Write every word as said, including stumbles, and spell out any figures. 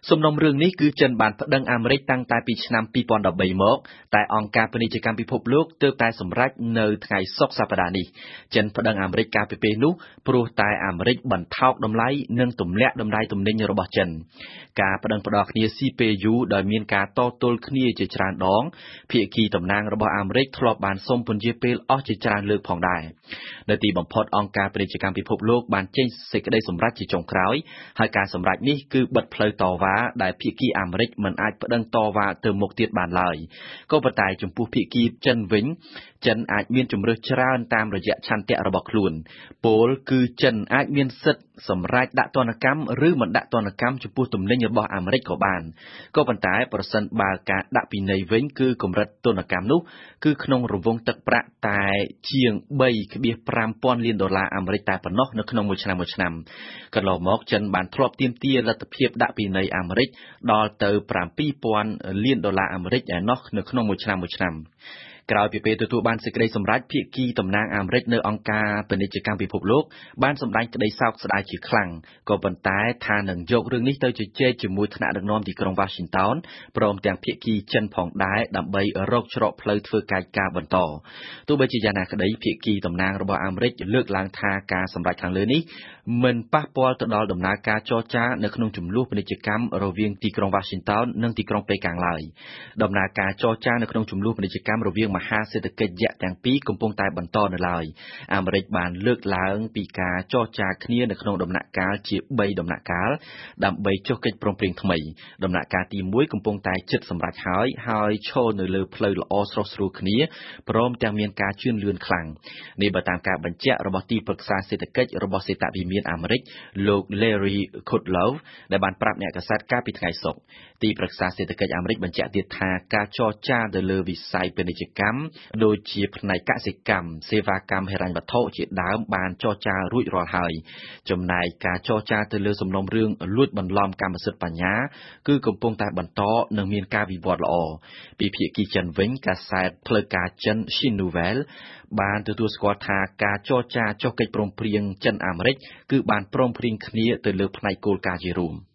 សំណុំរឿងនេះគឺចិនបានប្តឹងអាមេរិកតាំងតែពីឆ្នាំពីរពាន់ដប់បីមកតែអង្គការពាណិជ្ជកម្មពិភពលោកទើបតែសម្រេចនៅថ្ងៃសុក្រសប្តាហ៍នេះចិនប្តឹងអាមេរិកកាលពីពេលនោះព្រោះតែអាមេរិកបន្ថោកតម្លៃនិងទម្លាក់តម្លៃទំនិញរបស់ចិនការប្តឹងផ្តល់គ្នាស៊ីពេលយូរដោយមានការតទល់គ្នាជាច្រើនដងភាគីតំណាងរបស់អាមេរិកធ្លាប់បានសុំពន្យាពេលអស់ជាច្រើនលើកផងដែរនៅទីបំផុតអង្គការពាណិជ្ជកម្មពិភពលោកបានចេញសេចក្តីសម្រេចជាចុងក្រោយហើយការសម្រេចនេះគឺបិទផ្លូវតវ៉ាដែលភាគីអាមេរិកមិនអាចប្តឹងតវ៉ាទៅមុខទៀតបានឡើយក៏ប៉ុន្តែចំពោះភាគីចិនវិញចិនអាចមានជំរើសច្រើនតាមរយៈឆន្ទៈរបស់ខ្លួនពោលគឺចិនអាចមានសិទ្ធិសម្រេចដាក់ទណ្ឌកម្មឬមិនដាក់ទណ្ឌកម្មចំពោះទំនិញរបស់អាមេរិកក៏បានក៏ប៉ុន្តែប្រសិនបើការដាក់ពិន័យវិញគឺកម្រិតទណ្ឌកម្មនោះគឺក្នុងរង្វង់ទឹកប្រាក់តែជាង បីដុល្លារប្រាំពាន់លានដុល្លារអាមេរិកតែប៉ុណ្ណោះនៅក្នុងមួយឆ្នាំមួយឆ្នាំកន្លងមកចិនបានធ្លាប់ទាមទារលទ្ធភាពដាក់ពិន័យអាមេរិកដល់ទៅ ប្រាំពីរពាន់លានដុល្លារអាមេរិកឯណោះនៅក្នុងមួយឆ្នាំមួយឆ្នាំក្រោយពីពេលទទួលបានសេចក្តីសម្រេចភាគីតំណាងអាមេរិកនៅអង្គការពាណិជ្ជកម្មពិភពលោកបានសម្ដែងក្តីសោកស្ដាយជាខ្លាំងក៏ប៉ុន្តែថានឹងយករឿងនេះទៅជជែកជាមួយថ្នាក់ដឹកនាំទីក្រុង Washington ព្រមទាំងភាគីចិនផងដែរដើម្បីរកច្រកផ្លូវធ្វើកិច្ចការបន្តទោះបីជាយ៉ាងណាក្តីភាគីតំណាងរបស់អាមេរិកលើកឡើងថាការសម្រេចខាងលើនេះមិនប៉ះពាល់ទៅដល់ដំណើរការចរចានៅក្នុងចំនួនពាណិជ្ជកម្មរវាងទីក្រុង Washington និងទីក្រុងប៉េកាំងឡើយដំណើរការចរចានៅក្នុងចំនួនពាណិជ្ជកម្មរវាងមហាសេដ្ឋកិច្ចយក្សទាំងពីរកំពុងតែបន្តនៅឡើយអាមេរិកបានលើកឡើងពីការចរចាគ្នានៅក្នុងដំណាក់កាលជាបីដំណាក់កាលដើម្បីចុះកិច្ចព្រមព្រៀងថ្មីដំណាក់កាលទីមួយកំពុងតែជិតសម្រេចហើយហើយឈរនៅលើផ្លូវល្អស្រស់ស្រួលគ្នាព្រមទាំងមានការជឿនលឿនខ្លាំងនេះបើតាមការបញ្ជាក់របស់ទីប្រឹក្សាសេដ្ឋកិច្ចរបស់សេដ្ឋវិមានអាមេរិកលោក Larry Kudlow ដែលបានប្រាប់អ្នកកាសែតកាលពីថ្ងៃសុក្រទីប្រឹក្សាសេដ្ឋកិច្ចអាមេរិកបញ្ជាក់ទៀតថាការចរចាទៅលើវិស័យពាណិជ្ជកម្មដូចជាផ្នែកកសិកម្មសេវាកម្មហិរញ្ញវត្ថុជាដើមបានចរចារួចរាល់ហើយចំណែកការចរចាទៅលើសំណុំរឿងលួចបន្លំកម្មសិទ្ធិបញ្ញាគឺកំពុងតែបន្តនិងមានការវិវត្តល្អពីភាគីចិនវិញកាសែតផ្លូវការចិន Shin Novel បានទទួលស្គាល់ថាការចរចាចុះកិច្ចព្រមព្រៀងចិនអាមេរិកគឺបានព្រមព្រៀងគ្នាទៅលើផ្នែកគោលការណ៍ជារួម